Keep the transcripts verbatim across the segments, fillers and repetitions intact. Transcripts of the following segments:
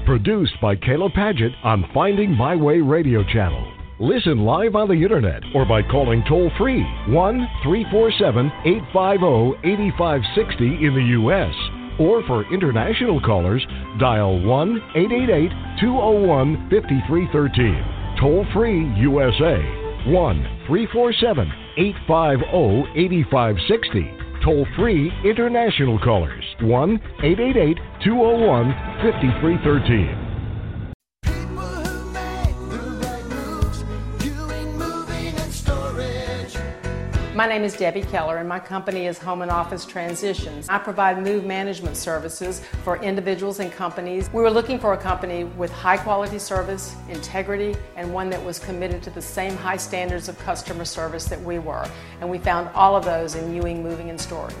Produced by Kayla Paget on Finding My Way Radio Channel. Listen live on the internet or by calling toll-free one three four seven, eight five zero, eight five six zero in the U S Or for international callers, dial one eight eight eight, two zero one, five three one three. Toll-free U S A, one three four seven, eight five zero, eight five six zero. Toll-free international callers, one eight eight eight, two zero one, five three one three. My name is Debbie Keller, and my company is Home and Office Transitions. I provide move management services for individuals and companies. We were looking for a company with high quality service, integrity, and one that was committed to the same high standards of customer service that we were. And we found all of those in Ewing Moving and Storage.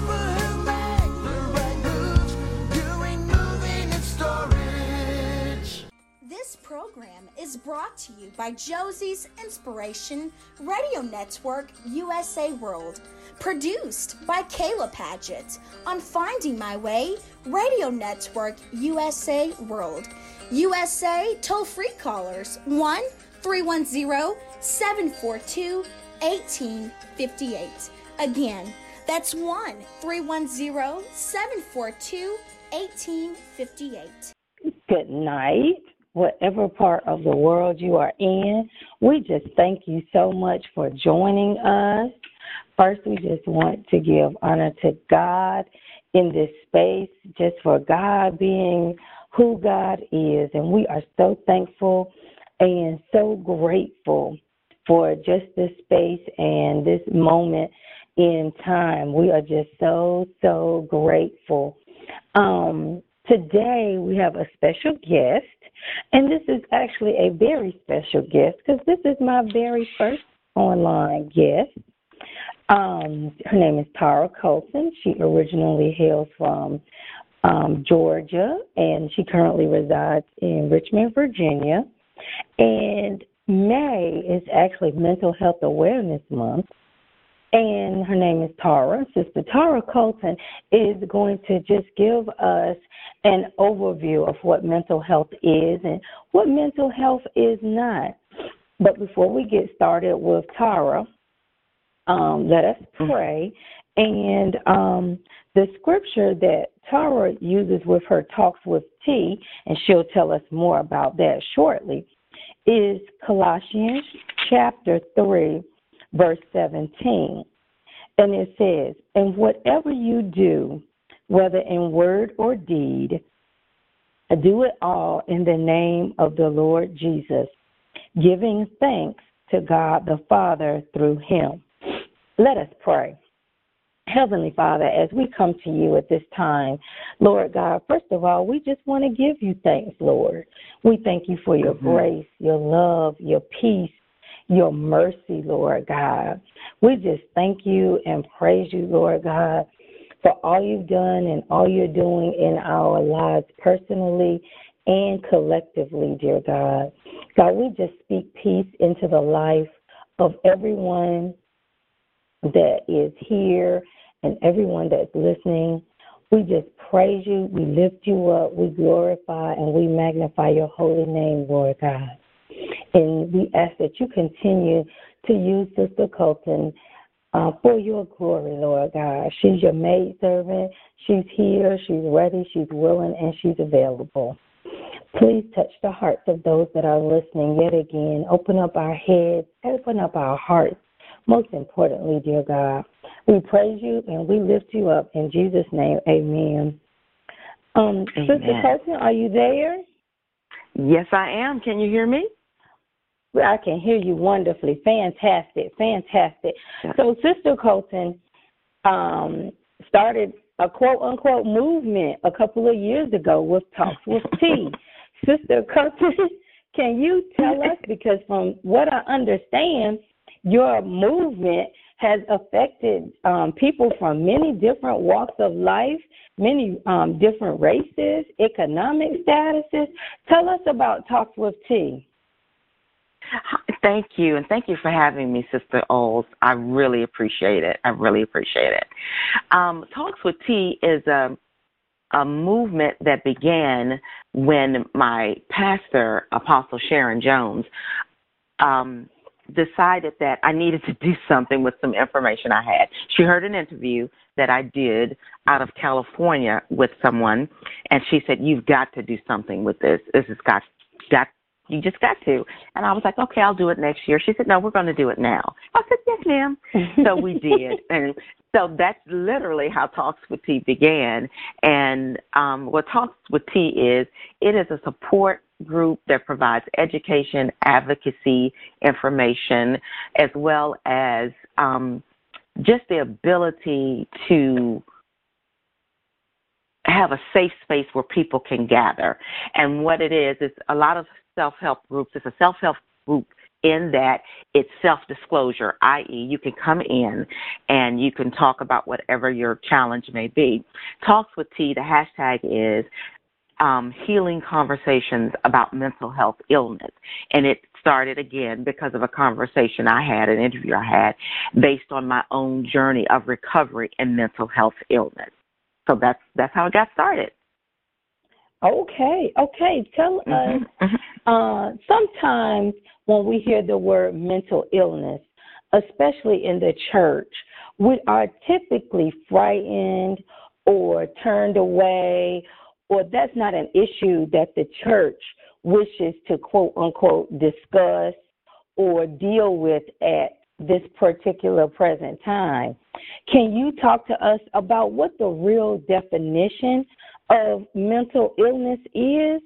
This program is brought to you by Josie's Inspiration Radio Network U S A World, produced by Kayla Paget on Finding My Way Radio Network U S A World. U S A toll-free callers one three one zero, seven four two, one eight five eight. Again, that's one three one zero, seven four two, one eight five eight. Good night. Whatever part of the world you are in, we just thank you so much for joining us. First, we just want to give honor to God in this space, just for God being who God is. And we are so thankful and so grateful for just this space and this moment in time. We are just so, so grateful. Um, today, we have a special guest. And this is actually a very special guest because this is my very first online guest. Um, her name is Tara Colson. She originally hails from um, Georgia, and she currently resides in Richmond, Virginia. And May is actually Mental Health Awareness Month. And her name is Tara. Sister Tara Colton is going to just give us an overview of what mental health is and what mental health is not. But before we get started with Tara, um, let us pray. And um, the scripture that Tara uses with her Talks with T, and she'll tell us more about that shortly, is Colossians chapter three, verse seventeen, and it says, and whatever you do, whether in word or deed, do it all in the name of the Lord Jesus, giving thanks to God the Father through him. Let us pray. Heavenly Father, as we come to you at this time, Lord God, first of all, we just want to give you thanks, Lord. We thank you for your mm-hmm. grace, your love, your peace, your mercy, Lord God. We just thank you and praise you, Lord God, for all you've done and all you're doing in our lives personally and collectively, dear God. God, we just speak peace into the life of everyone that is here and everyone that's listening. We just praise you, we lift you up, we glorify, and we magnify your holy name, Lord God. And we ask that you continue to use Sister Colton uh, for your glory, Lord God. She's your maidservant. She's here. She's ready. She's willing, and she's available. Please touch the hearts of those that are listening yet again. Open up our heads. Open up our hearts. Most importantly, dear God, we praise you and we lift you up. In Jesus' name, amen. Um, amen. Sister Colton, are you there? Yes, I am. Can you hear me? I can hear you wonderfully. Fantastic, fantastic. So Sister Colton um, started a quote-unquote movement a couple of years ago with Talks with T. Sister Colton, can you tell us, because from what I understand, your movement has affected um, people from many different walks of life, many um, different races, economic statuses. Tell us about Talks with T. Thank you, and thank you for having me, Sister Oles. I really appreciate it. I really appreciate it. Um, Talks with T is a a movement that began when my pastor, Apostle Sharon Jones, um, decided that I needed to do something with some information I had. She heard an interview that I did out of California with someone, and she said, "You've got to do something with this. This has got, got, you just got to." And I was like, "Okay, I'll do it next year." She said, "No, we're going to do it now." I said, "Yes, ma'am." So we did. And so that's literally how Talks with T began. And um, what Talks with T is, it is a support group that provides education, advocacy, information, as well as um, just the ability to have a safe space where people can gather. And what it is, is a lot of self-help groups. It's a self-help group in that it's self-disclosure, that is you can come in and you can talk about whatever your challenge may be. Talks with T, the hashtag is um, healing conversations about mental health illness. And it started, again, because of a conversation I had, an interview I had, based on my own journey of recovery and mental health illness. So that's that's how it got started. Okay, okay. Tell mm-hmm. us, uh, sometimes when we hear the word mental illness, especially in the church, we are typically frightened or turned away, or that's not an issue that the church wishes to, quote, unquote, discuss or deal with at this particular present time. Can you talk to us about what the real definition of mental illness is?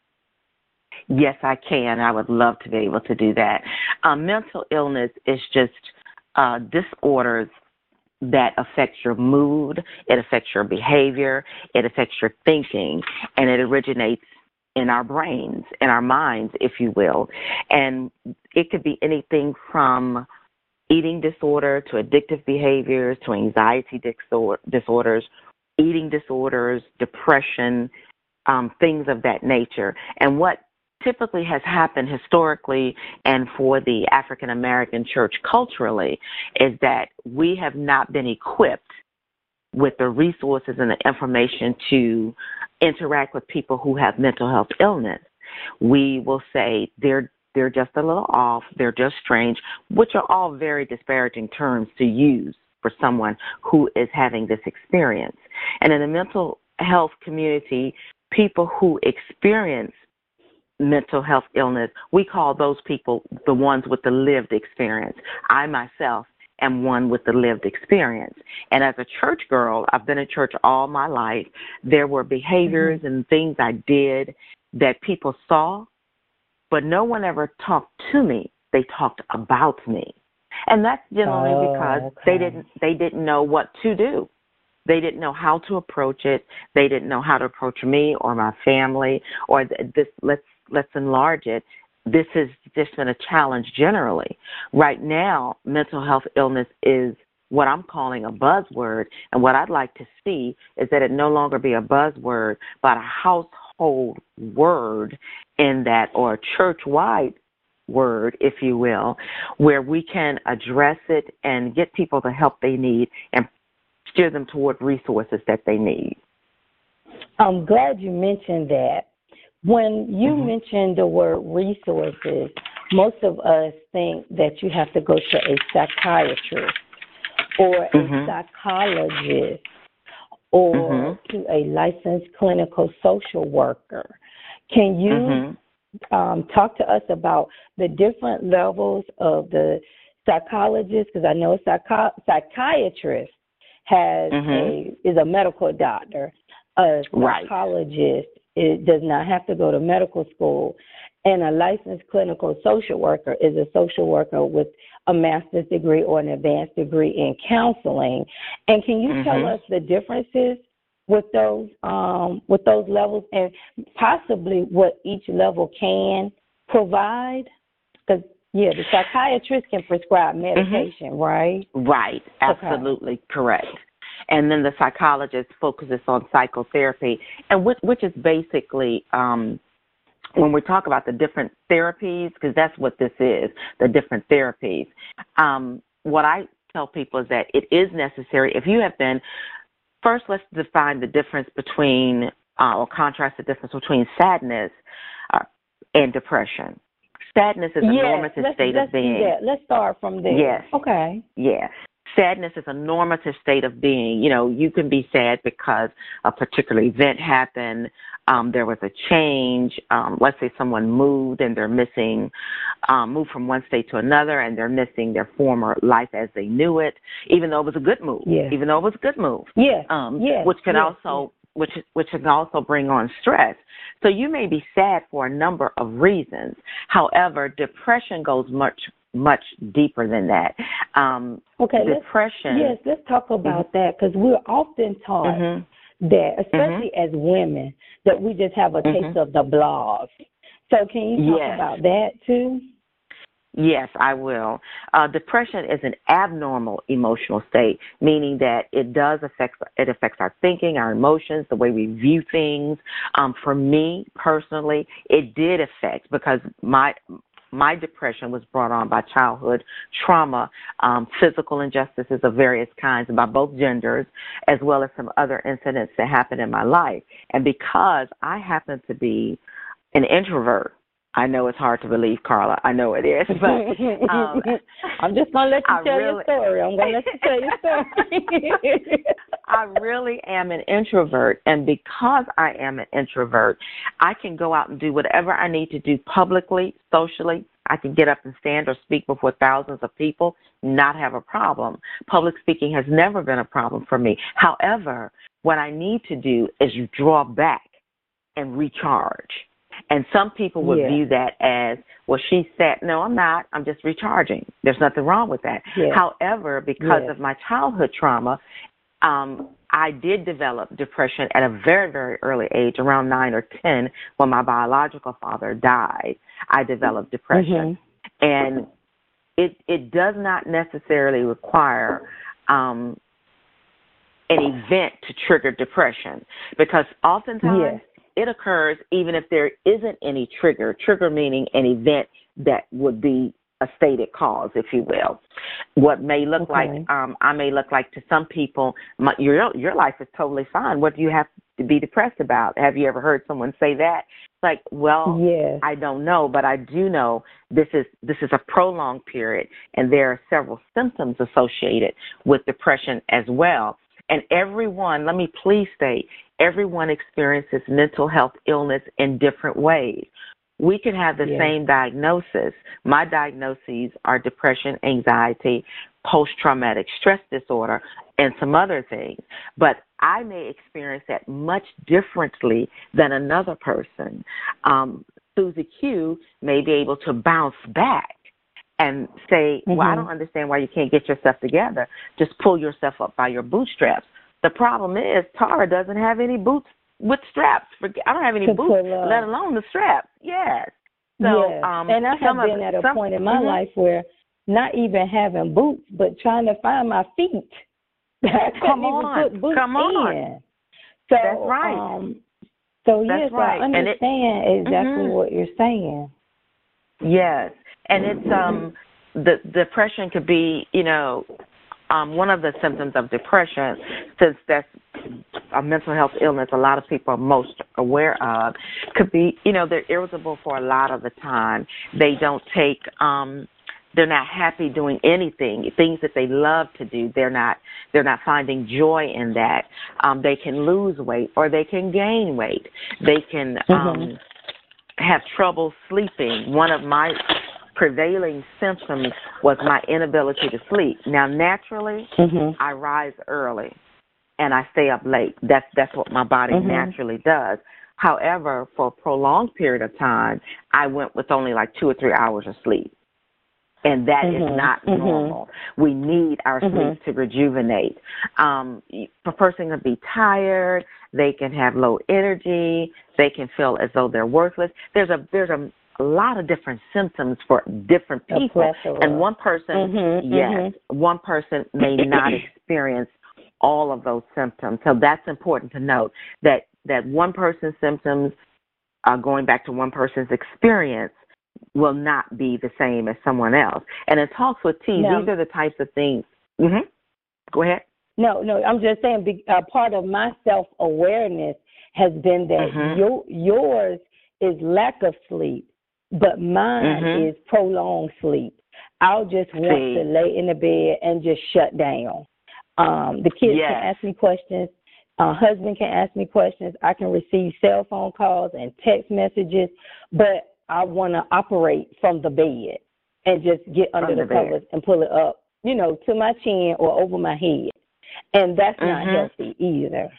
Yes, I can. I would love to be able to do that. Um, mental illness is just uh, disorders that affect your mood, it affects your behavior, it affects your thinking, and it originates in our brains, in our minds, if you will. And it could be anything from eating disorder to addictive behaviors to anxiety disorders, eating disorders, depression, um, things of that nature. And what typically has happened historically and for the African American church culturally is that we have not been equipped with the resources and the information to interact with people who have mental health illness. We will say they're they're just a little off, they're just strange, which are all very disparaging terms to use for someone who is having this experience. And in the mental health community, people who experience mental health illness, we call those people the ones with the lived experience. I myself am one with the lived experience. And as a church girl, I've been in church all my life. There were behaviors mm-hmm. and things I did that people saw, but no one ever talked to me. They talked about me. And that's generally oh, because okay. they didn't they didn't know what to do. They didn't know how to approach it. They didn't know how to approach me or my family or this. Let's let's enlarge it. This has just been a challenge generally. Right now, mental health illness is what I'm calling a buzzword, and what I'd like to see is that it no longer be a buzzword, but a household word in that, or a church-wide word, if you will, where we can address it and get people the help they need and steer them toward resources that they need. I'm glad you mentioned that. When you mm-hmm. mention the word resources, most of us think that you have to go to a psychiatrist or a mm-hmm. psychologist or mm-hmm. to a licensed clinical social worker. Can you mm-hmm. um, talk to us about the different levels of the psychologist? Because I know a psychi- psychiatrist has mm-hmm. a is a medical doctor. A right. psychologist it does not have to go to medical school, and a licensed clinical social worker is a social worker with a master's degree or an advanced degree in counseling. And can you mm-hmm. tell us the differences with those um, with those levels, and possibly what each level can provide? Because yeah, the psychiatrist can prescribe medication, mm-hmm. right? Right, absolutely okay. correct. And then the psychologist focuses on psychotherapy, and which, which is basically um, when we talk about the different therapies, because that's what this is, the different therapies. Um, what I tell people is that it is necessary if you have been first, let's define the difference between, uh, or contrast the difference between sadness uh, and depression. Sadness is a yes, normative let's, state let's of being. Do that. Let's start from there. Yes. Okay. Yeah. Sadness is a normative state of being. You know, you can be sad because a particular event happened, um, there was a change. Um, let's say someone moved and they're missing, um, moved from one state to another and they're missing their former life as they knew it, even though it was a good move. Yes. Even though it was a good move. Yes. Um, yes. Which can yes. also, which which can also bring on stress. So you may be sad for a number of reasons. However, depression goes much much deeper than that. Um, okay, depression. Let's, yes, let's talk about mm-hmm. that because we're often taught mm-hmm. that, especially mm-hmm. as women, that we just have a taste mm-hmm. of the blogs. So can you talk yes. about that too? Yes, I will. Uh, depression is an abnormal emotional state, meaning that it does affect it affects our thinking, our emotions, the way we view things. Um, for me personally, it did affect because my My depression was brought on by childhood trauma, um, physical injustices of various kinds by both genders, as well as some other incidents that happened in my life. And because I happen to be an introvert, I know it's hard to believe, Carla. I know it is. But um, I'm just going to let you I tell really, your story. I'm going to let you tell your story. I really am an introvert, and because I am an introvert, I can go out and do whatever I need to do publicly, socially. I can get up and stand or speak before thousands of people, not have a problem. Public speaking has never been a problem for me. However, what I need to do is draw back and recharge. And some people would yeah. view that as, well, she's sad. No, I'm not. I'm just recharging. There's nothing wrong with that. Yeah. However, because yeah. of my childhood trauma, um, I did develop depression at a very, very early age, around nine or ten, when my biological father died. I developed depression. Mm-hmm. And it it does not necessarily require um, an event to trigger depression, because oftentimes yeah. it occurs even if there isn't any trigger, trigger meaning an event that would be a stated cause, if you will. What may look okay. like, um, I may look like to some people, my, your your life is totally fine. What do you have to be depressed about? Have you ever heard someone say that? It's like, well, yes. I don't know, but I do know this is this is a prolonged period, and there are several symptoms associated with depression as well. And everyone, let me please state, everyone experiences mental health illness in different ways. We can have the yeah. same diagnosis. My diagnoses are depression, anxiety, post-traumatic stress disorder, and some other things. But I may experience that much differently than another person. Um, Susie Q may be able to bounce back and say, mm-hmm. well, I don't understand why you can't get yourself together. Just pull yourself up by your bootstraps. The problem is Tara doesn't have any boots with straps. I don't have any boots, let alone the straps. Yes. So, yes. um, and I have been of, at a some, point in my mm-hmm. life where not even having boots, but trying to find my feet. I Come couldn't on. even put boots Come on. in. So, That's right. Um, so, That's yes, right. I understand it, exactly mm-hmm. what you're saying. Yes. And it's, um, the depression could be, you know, Um, one of the symptoms of depression, since that's a mental health illness a lot of people are most aware of, could be, you know, they're irritable for a lot of the time. They don't take, um, they're not happy doing anything, things that they love to do. They're not, they're not finding joy in that. Um, they can lose weight or they can gain weight. They can um, mm-hmm. have trouble sleeping. One of my prevailing symptoms was my inability to sleep. Now, naturally, mm-hmm. I rise early and I stay up late. That's that's what my body mm-hmm. naturally does. However, for a prolonged period of time, I went with only like two or three hours of sleep. And that mm-hmm. is not mm-hmm. normal. We need our mm-hmm. sleep to rejuvenate. Um, a person can be tired. They can have low energy. They can feel as though they're worthless. There's a there's a a lot of different symptoms for different people. And one person, mm-hmm, yes, mm-hmm. one person may not experience all of those symptoms. So that's important to note that, that one person's symptoms, uh, going back to one person's experience, will not be the same as someone else. And in Talks with T, no. these are the types of things. Mm-hmm. Go ahead. No, no, I'm just saying be, uh, part of my self-awareness has been that mm-hmm. your, yours is lack of sleep, but mine mm-hmm. is prolonged sleep. I'll just want See. to lay in the bed and just shut down. Um, the kids yes. can ask me questions. Uh, husband can ask me questions. I can receive cell phone calls and text messages, but I want to operate from the bed and just get under from the, the covers and pull it up, you know, to my chin or over my head. And that's mm-hmm. not healthy either.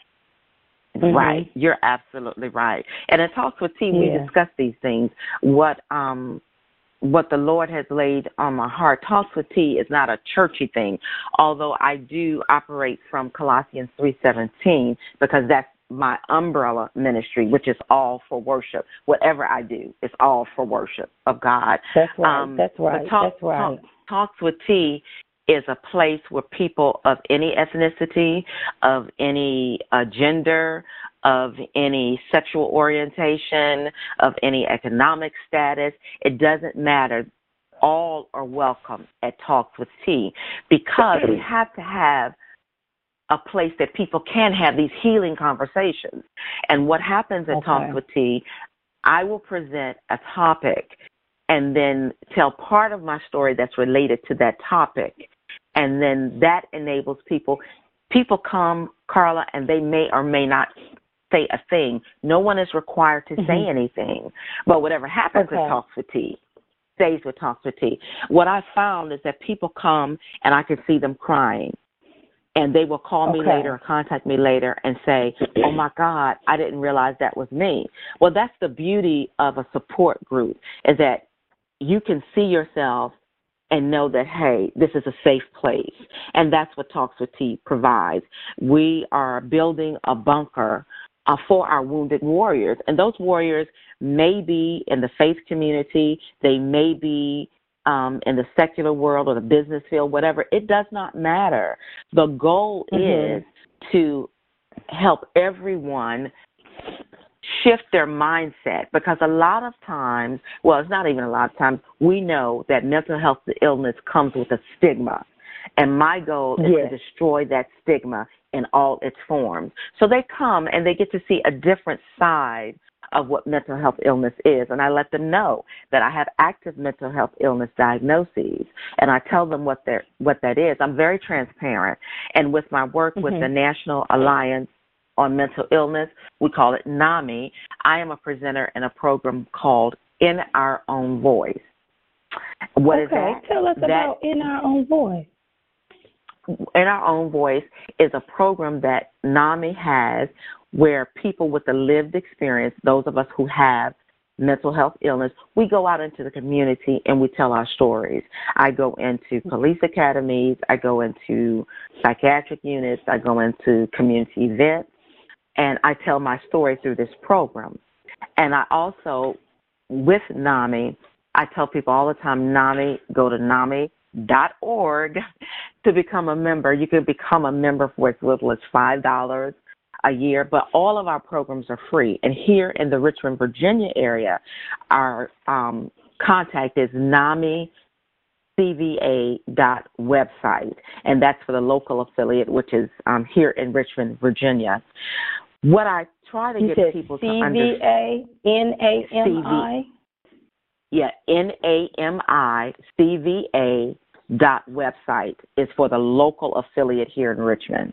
Right. Mm-hmm. You're absolutely right. And in Talks with T, Yeah. we discuss these things. What um what the Lord has laid on my heart. Talks with T is not a churchy thing, although I do operate from Colossians three seventeen because that's my umbrella ministry, which is all for worship. Whatever I do, it's all for worship of God. That's right. Um, that's right. Talk, that's right. Talk, Talks with T is a place where people of any ethnicity, of any uh, gender, of any sexual orientation, of any economic status, it doesn't matter. All are welcome at Talks with T because we have to have a place that people can have these healing conversations. And what happens at okay. Talks with T, I will present a topic and then tell part of my story that's related to that topic. And then that enables people. People come, Carla, and they may or may not say a thing. No one is required to mm-hmm. say anything. But whatever happens okay. at Talks with T stays with Talks with T. What I found is that people come and I can see them crying. And they will call okay. me later or contact me later and say, oh, my God, I didn't realize that was me. Well, that's the beauty of a support group is that you can see yourself and know that, hey, this is a safe place. And that's what Talks with T provides. We are building a bunker uh, for our wounded warriors. And those warriors may be in the faith community. They may be um, in the secular world or the business field, whatever. It does not matter. The goal mm-hmm. is to help everyone shift their mindset because a lot of times, well, it's not even a lot of times, we know that mental health illness comes with a stigma. And my goal is yes. to destroy that stigma in all its forms. So they come and they get to see a different side of what mental health illness is. And I let them know that I have active mental health illness diagnoses. And I tell them what, what that is. I'm very transparent. And with my work mm-hmm. with the National Alliance on Mental Illness, we call it NAMI, I am a presenter in a program called In Our Own Voice. What okay. is that? Tell us that, about In Our Own Voice. In Our Own Voice is a program that NAMI has where people with a lived experience, those of us who have mental health illness, we go out into the community and we tell our stories. I go into police academies, I go into psychiatric units, I go into community events, and I tell my story through this program. And I also, with NAMI, I tell people all the time, NAMI, go to NAMI dot org to become a member. You can become a member for as little as five dollars a year, but all of our programs are free. And here in the Richmond, Virginia area, our um, contact is NAMI C V A dot website, and that's for the local affiliate, which is um, here in Richmond, Virginia. What I try to you get said people C V A, to understand. N A M I? Yeah, N A M I C V A dot website is for the local affiliate here in Richmond.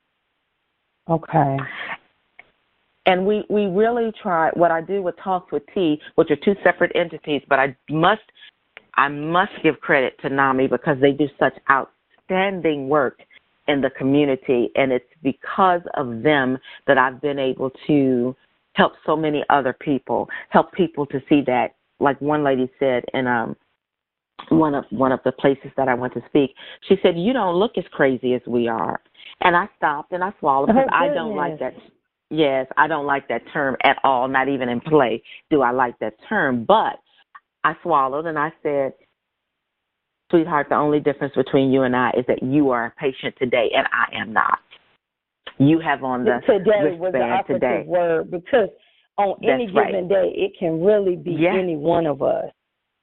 Okay. And we, we really try, what I do with Talks with T, which are two separate entities, but I must I must give credit to NAMI because they do such outstanding work in the community, and it's because of them that I've been able to help so many other people, help people to see that, like one lady said in um, one of one of the places that I went to speak, she said, you don't look as crazy as we are. And I stopped and I swallowed because I don't like that. Yes, I don't like that term at all, not even in play do I like that term. But I swallowed and I said, sweetheart, the only difference between you and I is that you are a patient today and I am not. You have on the today was the wristband operative today. word because on any That's given right. day it can really be yes. any one of us.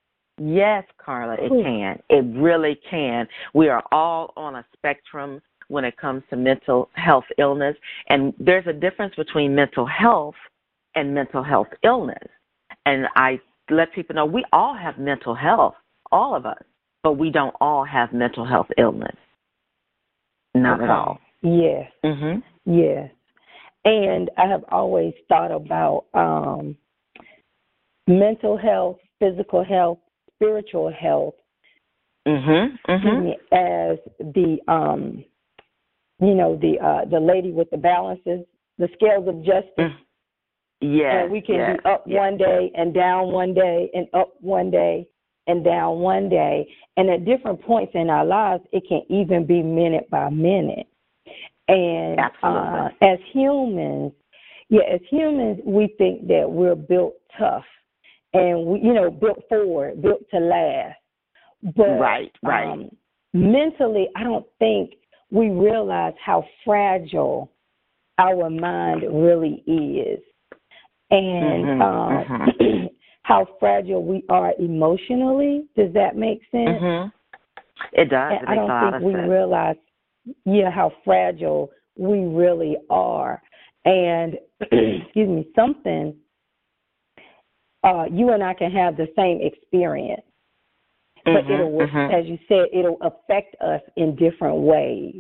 Yes, Carla, it Ooh. can. It really can. We are all on a spectrum. when it comes to mental health illness. And there's a difference between mental health and mental health illness. And I let people know we all have mental health, all of us, but we don't all have mental health illness. Not okay. at all. Yes. Mm-hmm. Yes. And I have always thought about um, mental health, physical health, spiritual health mm-hmm. Mm-hmm. as the, um, you know, the uh, the lady with the balances, the scales of justice. Mm. Yes. And we can yes, be up yes. one day and down one day and up one day and down one day. And at different points in our lives, it can even be minute by minute. And uh, as humans, yeah, as humans, we think that we're built tough and, we, you know, built forward, built to last. But right, right. Um, mentally, I don't think we realize how fragile our mind really is. And mm-hmm, um, mm-hmm. how fragile we are emotionally. Does that make sense? Mm-hmm. It does. And it I don't think we sense. realize, yeah, how fragile we really are. And, excuse me, something, uh, you and I can have the same experience. But mm-hmm, it'll, mm-hmm. as you said, it'll affect us in different ways.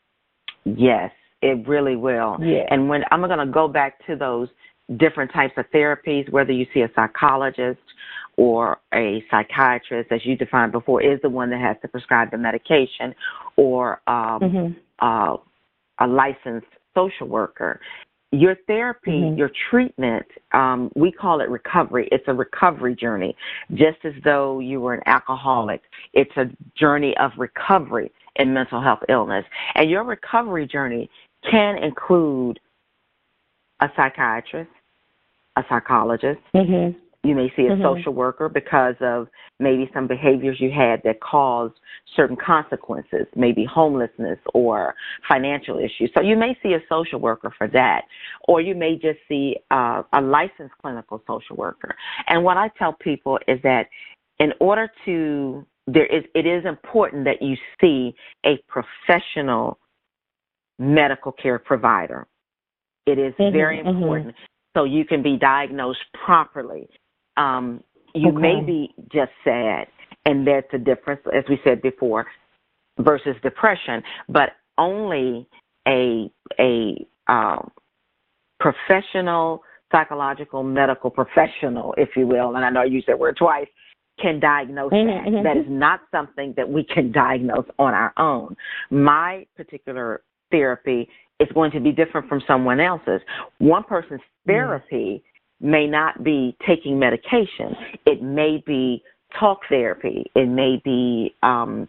Yes, it really will. Yeah. And when I'm going to go back to those different types of therapies, whether you see a psychologist or a psychiatrist, as you defined before, is the one that has to prescribe the medication, or um, mm-hmm. uh, a licensed social worker. Your therapy, mm-hmm. your treatment, um, we call it recovery. It's a recovery journey, just as though you were an alcoholic. It's a journey of recovery in mental health illness. And your recovery journey can include a psychiatrist, a psychologist. Mm-hmm. You may see a mm-hmm. social worker because of maybe some behaviors you had that caused certain consequences, maybe homelessness or financial issues. So you may see a social worker for that, or you may just see uh, a licensed clinical social worker. And what I tell people is that in order to, there is, it is important that you see a professional medical care provider. It is mm-hmm, very important mm-hmm. so you can be diagnosed properly. Um, you okay. may be just sad, and that's a difference, as we said before, versus depression, but only a a um, professional, psychological, medical professional, if you will, and I know I used that word twice, can diagnose mm-hmm, that. mm-hmm. That is not something that we can diagnose on our own. My particular therapy is going to be different from someone else's. One person's therapy mm-hmm. may not be taking medication. It may be talk therapy. It may be um,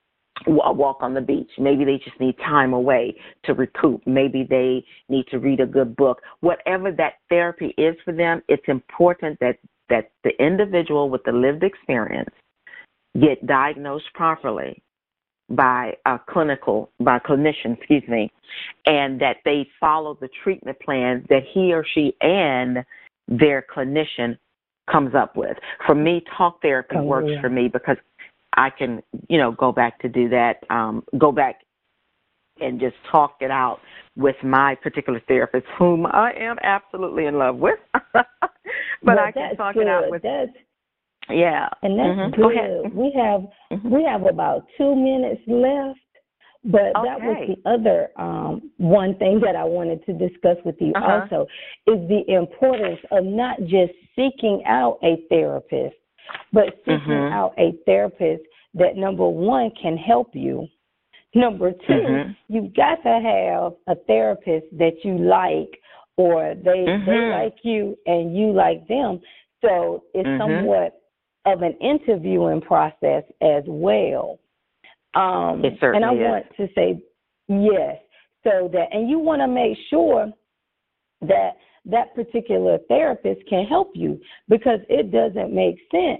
a walk on the beach. Maybe they just need time away to recoup. Maybe they need to read a good book. Whatever that therapy is for them, it's important that, that the individual with the lived experience get diagnosed properly by a clinical, by a clinician, excuse me, and that they follow the treatment plan that he or she and their clinician comes up with. For me, talk therapy oh, works yeah. for me because I can, you know, go back to do that, um, go back and just talk it out with my particular therapist, whom I am absolutely in love with. but well, I can talk good. it out with. That's, yeah, and that's mm-hmm. good. Go ahead. We have mm-hmm. we have about two minutes left. But okay. that was the other um, one thing that I wanted to discuss with you uh-huh. also is the importance of not just seeking out a therapist, but seeking mm-hmm. out a therapist that, number one, can help you. Number two, mm-hmm. you've got to have a therapist that you like, or they mm-hmm. they like you and you like them. So it's mm-hmm. somewhat of an interviewing process as well. Um, it certainly and I is. want to say yes, so that, and you want to make sure that that particular therapist can help you, because it doesn't make sense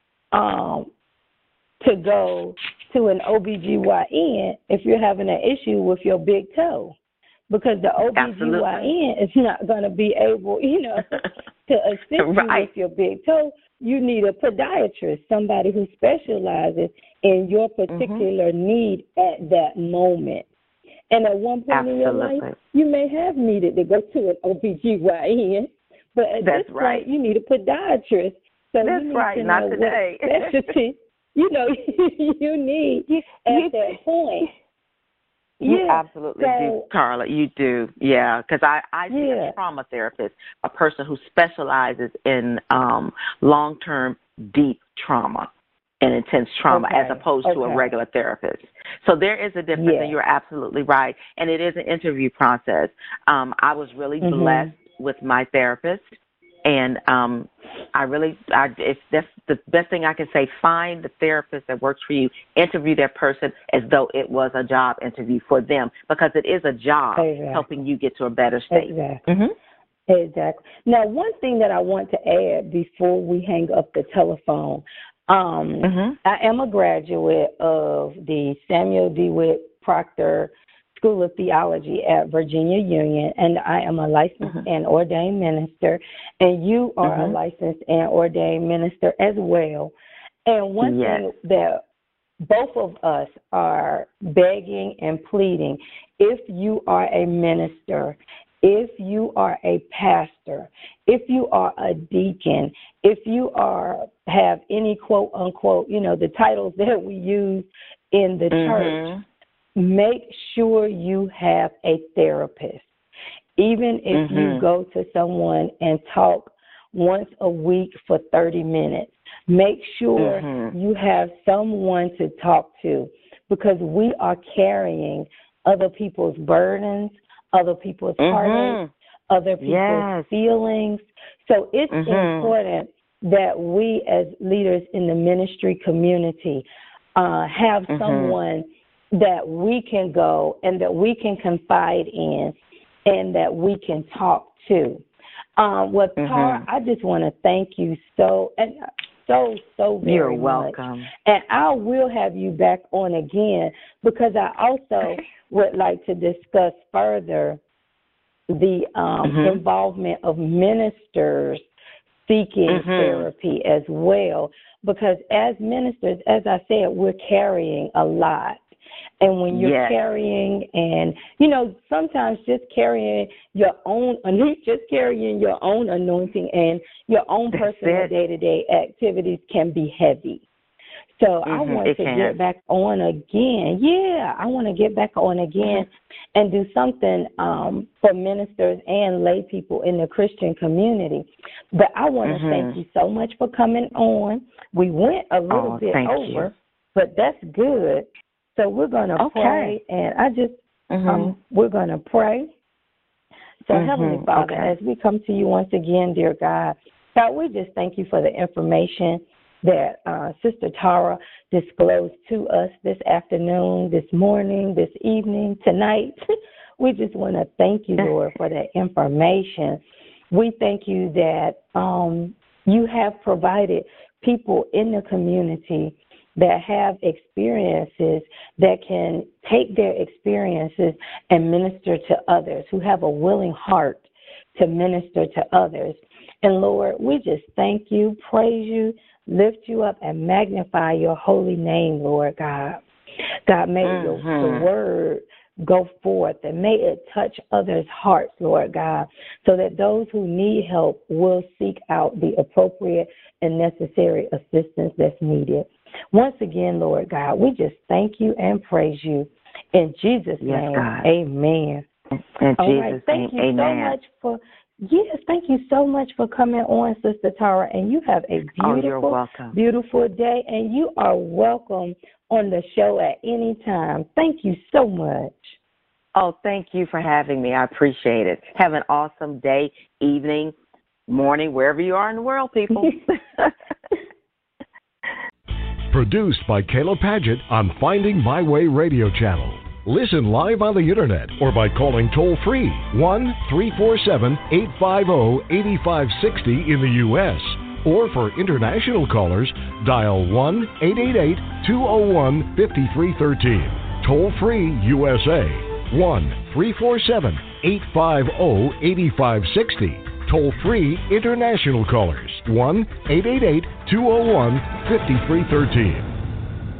um, to go to an O B G Y N if you're having an issue with your big toe, because the O B G Y N is not going to be able, you know, to assist right. you with your big toe. You need a podiatrist, somebody who specializes in your particular mm-hmm. need at that moment. And at one point Absolutely. in your life, you may have needed to go to an O B G Y N, but at That's this right. point, you need a podiatrist. So That's you need right, to not know today. what specialty, you know, you need at you, that point. You yeah. absolutely so, do, Carla. You do, yeah. Because I, I see yeah. a trauma therapist, a person who specializes in um, long-term deep trauma and intense trauma, okay. as opposed okay. to a regular therapist. So there is a difference, yeah. and you're absolutely right. And it is an interview process. Um, I was really mm-hmm. blessed with my therapist. And um, I really, I, it's that's the best thing I can say. Find the therapist that works for you. Interview that person as though it was a job interview for them, because it is a job exactly. helping you get to a better state. Exactly. Mm-hmm. Exactly. Now, one thing that I want to add before we hang up the telephone, um, mm-hmm. I am a graduate of the Samuel DeWitt Proctor School of Theology at Virginia Union, and I am a licensed mm-hmm. and ordained minister, and you are mm-hmm. a licensed and ordained minister as well. And one yes. thing that both of us are begging and pleading, if you are a minister, if you are a pastor, if you are a deacon, if you are have any quote unquote, you know, the titles that we use in the mm-hmm. church, make sure you have a therapist. Even if mm-hmm. you go to someone and talk once a week for thirty minutes, make sure mm-hmm. you have someone to talk to, because we are carrying other people's burdens, other people's mm-hmm. heartaches, other people's yes. feelings. So it's mm-hmm. important that we as leaders in the ministry community uh, have mm-hmm. someone that we can go and that we can confide in and that we can talk to. Um, well, mm-hmm. Tara, I just want to thank you so and so, so very You're much. welcome. And I will have you back on again, because I also would like to discuss further the um, mm-hmm. involvement of ministers seeking mm-hmm. therapy as well. Because as ministers, as I said, we're carrying a lot. And when you're yes. carrying, and, you know, sometimes just carrying your own, just carrying your own anointing and your own personal day-to-day activities can be heavy. So mm-hmm, I want to can. get back on again. Yeah, I want to get back on again mm-hmm. and do something um, for ministers and lay people in the Christian community. But I want to mm-hmm. thank you so much for coming on. We went a little oh, bit over, you. but that's good. So we're going to okay. pray, and I just, mm-hmm. um, we're going to pray. So mm-hmm. Heavenly Father, okay. as we come to you once again, dear God, God, we just thank you for the information that uh, Sister Tara disclosed to us this afternoon, this morning, this evening, tonight. We just want to thank you, Lord, for that information. We thank you that um, you have provided people in the community that have experiences that can take their experiences and minister to others, who have a willing heart to minister to others. And Lord, we just thank you, praise you, lift you up, and magnify your holy name, Lord God. God, may mm-hmm. your, the word go forth, and may it touch others' hearts, Lord God, so that those who need help will seek out the appropriate and necessary assistance that's needed. Once again, Lord God, we just thank you and praise you. In Jesus' yes, name, God. amen. In All Jesus' right, thank name, you amen. so much for yes, thank you so much for coming on, Sister Tara, and you have a beautiful, oh, you're welcome. beautiful day, and you are welcome on the show at any time. Thank you so much. Oh, thank you for having me. I appreciate it. Have an awesome day, evening, morning, wherever you are in the world, people. Produced by Kayla Paget on Finding My Way Radio Channel. Listen live on the Internet or by calling toll-free one three four seven, eight five zero, eight five six zero in the U S Or for international callers, dial one eight eight eight, two zero one, five three one three. Toll-free U S A, one three four seven, eight five zero, eight five six zero. Toll-free international callers, one eight eight eight, two zero one, five three one three.